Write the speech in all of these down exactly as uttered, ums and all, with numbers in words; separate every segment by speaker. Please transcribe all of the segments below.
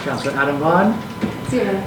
Speaker 1: Councillor Adam Vaughan.
Speaker 2: Zero.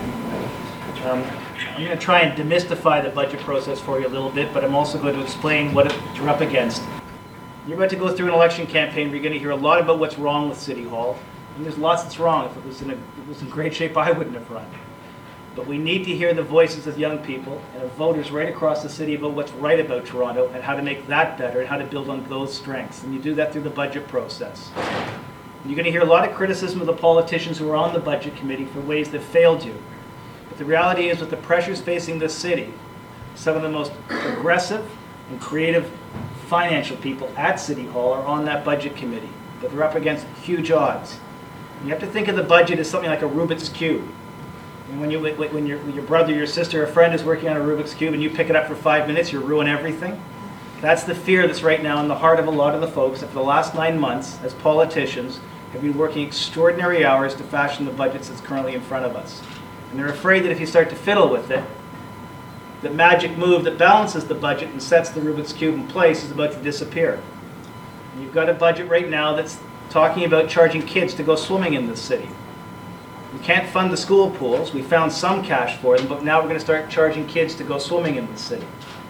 Speaker 3: Um, I'm going to try and demystify the budget process for you a little bit, but I'm also going to explain what you're up against. You're about to go through an election campaign where you're going to hear a lot about what's wrong with City Hall. And there's lots that's wrong. If it was in, a, if it was in great shape, I wouldn't have run. But we need to hear the voices of young people and of voters right across the city about what's right about Toronto and how to make that better and how to build on those strengths. And you do that through the budget process. You're going to hear a lot of criticism of the politicians who are on the budget committee for ways that failed you. But the reality is, with the pressures facing this city, some of the most progressive and creative financial people at City Hall are on that budget committee. But they're up against huge odds. And you have to think of the budget as something like a Rubik's Cube. And when, you, when your, your brother, your sister, or friend is working on a Rubik's Cube and you pick it up for five minutes, you ruin everything. That's the fear that's right now in the heart of a lot of the folks that for the last nine months, as politicians, have been working extraordinary hours to fashion the budgets that's currently in front of us. And they're afraid that if you start to fiddle with it, the magic move that balances the budget and sets the Rubik's Cube in place is about to disappear. And you've got a budget right now that's talking about charging kids to go swimming in this city. We can't fund the school pools. We found some cash for them, but now we're going to start charging kids to go swimming in the city.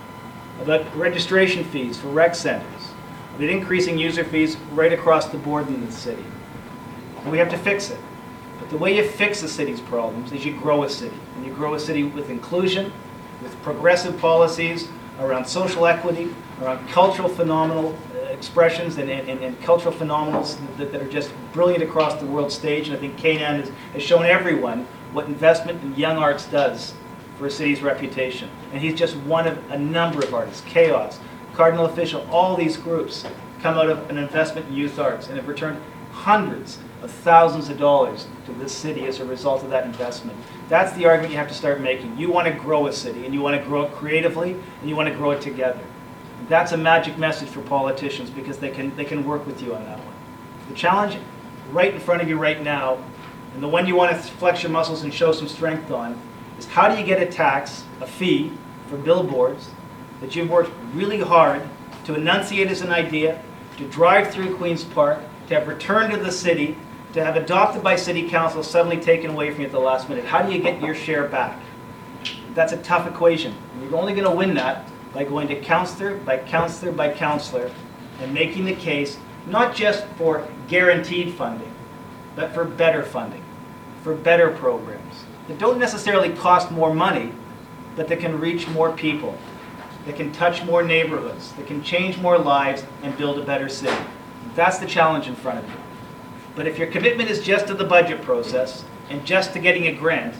Speaker 3: About registration fees for rec centers. About increasing user fees right across the board in the city. And we have to fix it. But the way you fix a city's problems is you grow a city. And you grow a city with inclusion, with progressive policies around social equity, around cultural phenomenal expressions and, and, and cultural phenomenals that, that are just brilliant across the world stage. And I think Kainan has, has shown everyone what investment in young arts does for a city's reputation. And he's just one of a number of artists. Chaos, Cardinal Official, all these groups come out of an investment in youth arts and have returned hundreds of thousands of dollars to this city as a result of that investment. That's the argument you have to start making. You want to grow a city, and you want to grow it creatively, and you want to grow it together. That's a magic message for politicians because they can, they can work with you on that one. The challenge right in front of you right now, and the one you want to flex your muscles and show some strength on, is how do you get a tax, a fee, for billboards that you've worked really hard to enunciate as an idea, to drive through Queen's Park, to have returned to the city, to have adopted by City Council, suddenly taken away from you at the last minute. How do you get your share back? That's a tough equation. And you're only going to win that by going to councillor by councillor by councillor and making the case not just for guaranteed funding, but for better funding, for better programs that don't necessarily cost more money, but that can reach more people, that can touch more neighborhoods, that can change more lives and build a better city. That's the challenge in front of you. But if your commitment is just to the budget process and just to getting a grant,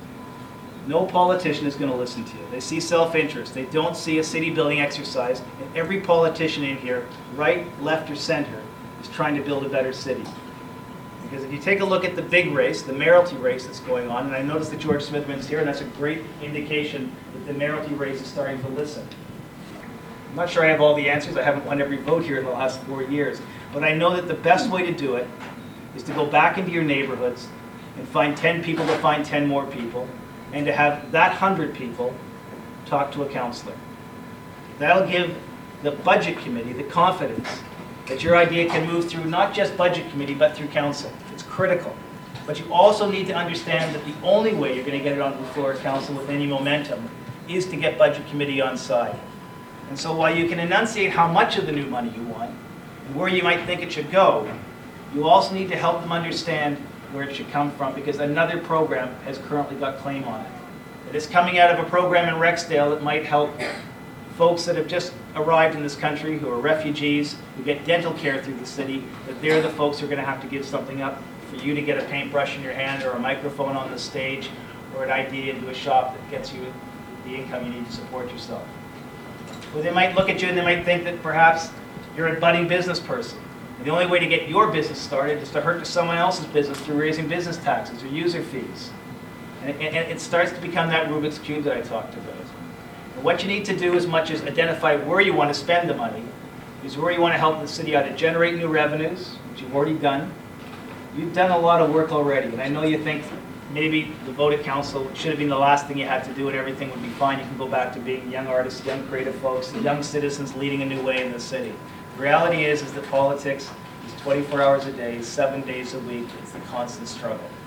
Speaker 3: no politician is going to listen to you. They see self-interest. They don't see a city building exercise. And every politician in here, right, left, or center, is trying to build a better city. Because if you take a look at the big race, the mayoralty race that's going on, and I noticed that George Smithman's here, and that's a great indication that the mayoralty race is starting to listen. I'm not sure I have all the answers. I haven't won every vote here in the last four years. But I know that the best way to do it is to go back into your neighborhoods and find ten people to find ten more people, and to have that one hundred people talk to a councillor. That'll give the budget committee the confidence that your idea can move through not just budget committee, but through council. It's critical. But you also need to understand that the only way you're going to get it onto the floor of council with any momentum is to get budget committee on side. And so while you can enunciate how much of the new money you want and where you might think it should go, you also need to help them understand where it should come from, because another program has currently got claim on it. It is coming out of a program in Rexdale that might help folks that have just arrived in this country, who are refugees, who get dental care through the city, that they're the folks who are going to have to give something up for you to get a paintbrush in your hand or a microphone on the stage or an idea into a shop that gets you the income you need to support yourself. Or they might look at you and they might think that perhaps you're a budding business person. And the only way to get your business started is to hurt to someone else's business through raising business taxes or user fees. And it, and it starts to become that Rubik's Cube that I talked about. And what you need to do, as much as identify where you want to spend the money, is where you want to help the city either generate new revenues, which you've already done. You've done a lot of work already, and I know you think maybe the vote at council should have been the last thing you had to do and everything would be fine. You can go back to being young artists, young creative folks, young citizens leading a new way in the city. The reality is, is that politics is twenty-four hours a day, seven days a week. It's the constant struggle.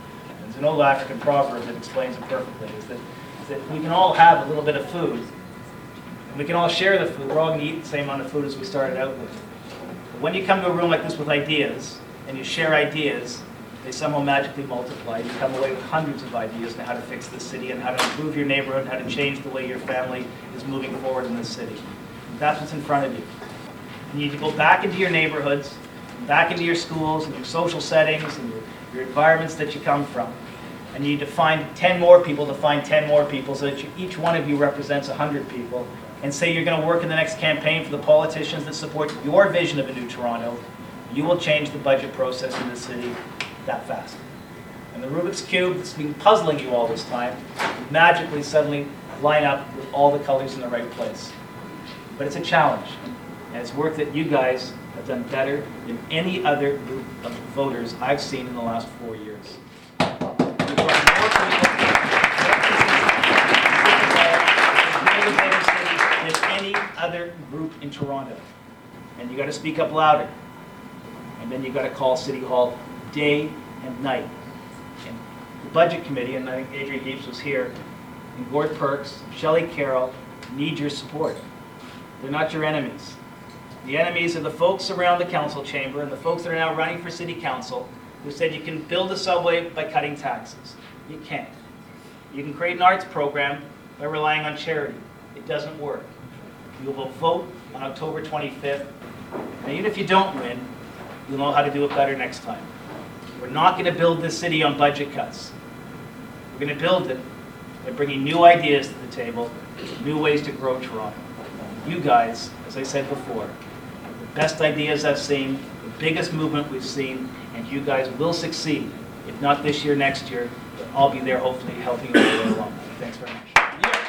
Speaker 3: There's an old African proverb that explains it perfectly, is that, is that we can all have a little bit of food, and we can all share the food. We're all going to eat the same amount of food as we started out with. But when you come to a room like this with ideas, and you share ideas, they somehow magically multiply. You come away with hundreds of ideas on how to fix this city and how to improve your neighborhood, how to change the way your family is moving forward in this city. That's what's in front of you. You need to go back into your neighborhoods, back into your schools and your social settings and your, your environments that you come from. And you need to find ten more people to find ten more people so that you, each one of you represents one hundred people. And say you're going to work in the next campaign for the politicians that support your vision of a new Toronto. You will change the budget process in the city that fast. And the Rubik's Cube that's been puzzling you all this time will magically suddenly line up with all the colors in the right place. But it's a challenge. And it's work that you guys have done better than any other group of voters I've seen in the last four years. You've brought more people, than any other group in Toronto. And you got to speak up louder. And then you got to call City Hall day and night. And the Budget Committee, and I think Adrian Heaps was here, and Gord Perks, Shelley Carroll, need your support. They're not your enemies. The enemies are the folks around the council chamber and the folks that are now running for city council who said you can build a subway by cutting taxes. You can't. You can create an arts program by relying on charity. It doesn't work. You will vote on October twenty-fifth, and even if you don't win, you'll know how to do it better next time. We're not going to build this city on budget cuts. We're going to build it by bringing new ideas to the table, new ways to grow Toronto. You guys, as I said before, have the best ideas I've seen, the biggest movement we've seen, and you guys will succeed. If not this year, next year, but I'll be there hopefully helping you all the way along. Thanks very much.